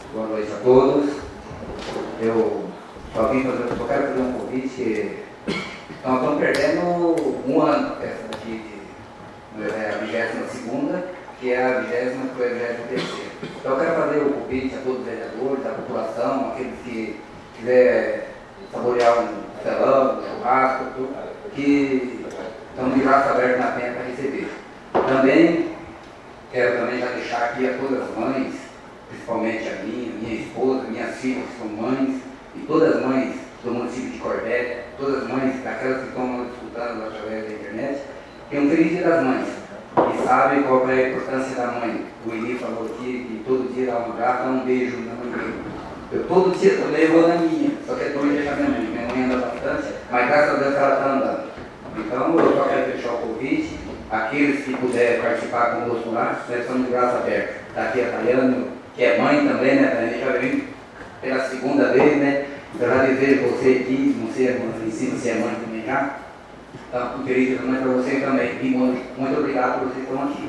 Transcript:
Boa noite a todos. Eu só quero fazer um convite que nós estamos perdendo um ano com essa daqui, a 22ª, que é a 20ª, que foi a 23ª. Então eu quero fazer o convite a todos os vereadores, a população, aqueles que quiser saborear um telão, um churrasco, tudo, que estamos de braço aberto na penha para receber. Também quero já deixar aqui a todas as mães, principalmente a minha esposa, minhas filhas que são mães, e todas as mães do município de Cordélia, todas as mães daquelas que estão escutando através da internet, que um feliz dia das mães, e sabem qual é a importância da mãe. O Eli falou aqui que todo dia dá um abraço, dá um beijo na mãe. Eu todo dia também vou na minha, só que é todo dia já minha mãe anda bastante, mas graças a Deus ela está andando. Então eu só quero fechar o convite, aqueles que puderem participar conosco lá, nós estamos de braço aberto. Está aqui a Tayane, que é mãe também, né? A gente já veio pela segunda vez, né? Apesar de ver você aqui, não sei se você é mãe também já. Então, um feliz dia também para vocês também. E muito obrigado por vocês que estão aqui.